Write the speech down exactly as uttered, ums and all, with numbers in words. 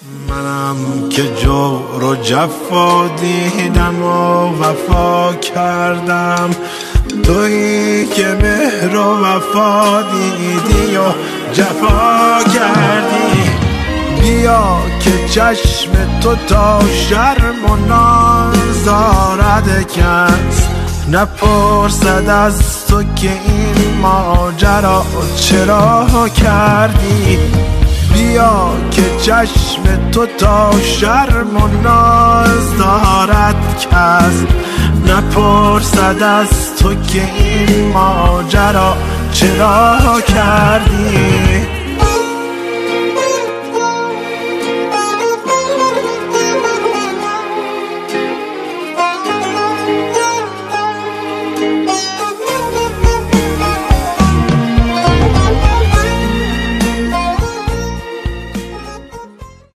منم که جور و جفا دیدم و وفا کردم، تویی که مهر و وفا دیدی و جفا کردی. بیا که چشم تو تا شرم و نازارد کس نپرسد از تو که این ماجرا چرا کردی. بیا که چشم تو تا شرم و ناز دارد کس نپرسد از تو که این ماجرا چرا کردی.